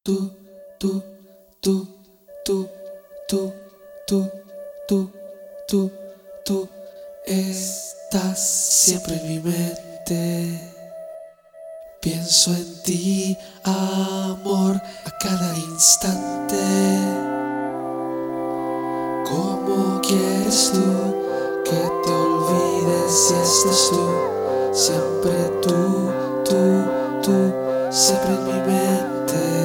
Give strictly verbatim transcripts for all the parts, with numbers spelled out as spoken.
Tú, tú, tú, tú, tú, tú, tú, tú, tú estás siempre en mi mente. Pienso en ti, amor, a cada instante. ¿Cómo quieres tú que te olvides si estás tú? Siempre tú, tú, tú, siempre en mi mente.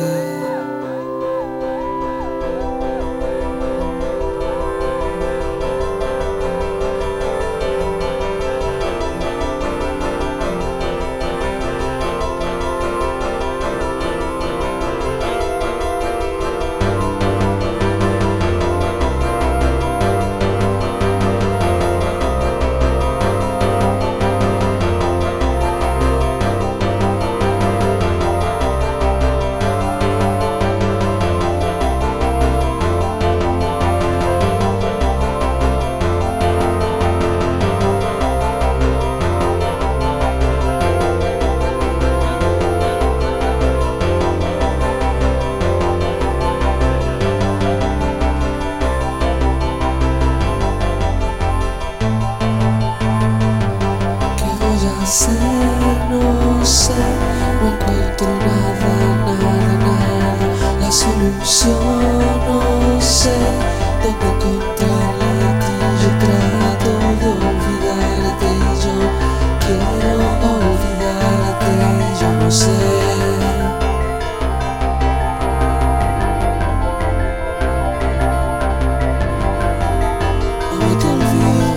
No sé, no encuentro nada, nada, nada. La solución no sé dónde encontrarla. Y yo trato de olvidarte y yo quiero olvidarte y yo no sé. No te olvido.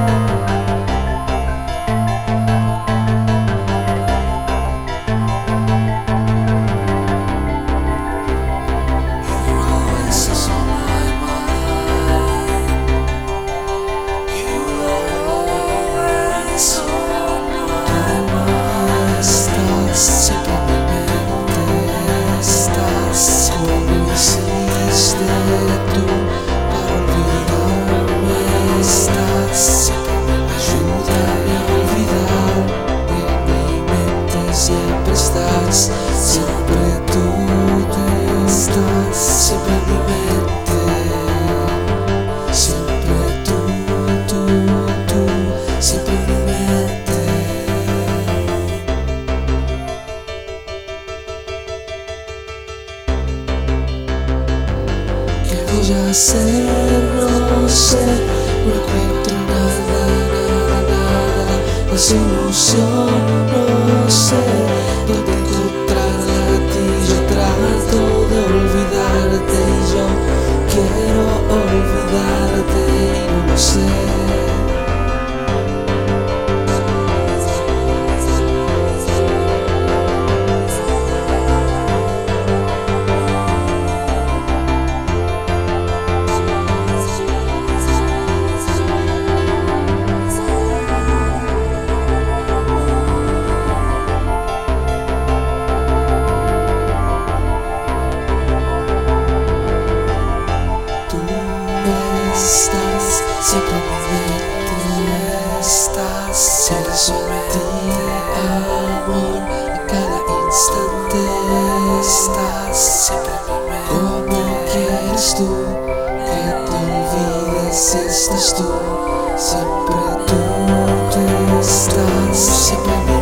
Siempre tú, tú estás, siempre en mi mente. Siempre tú, tú, tú, siempre en mi mente. ¿Qué voy a hacer? No sé, no encuentro nada, nada, nada. La solución no sé dónde encontrarla. Yo trato de olvidarte y yo quiero olvidarte y no lo sé. Estás siempre en mi mente, estás siempre en ti, amor, a cada instante. Estás siempre en mi mente. ¿Cómo quieres tú que te olvides si estás tú? Siempre tú, tú estás siempre en mi mente.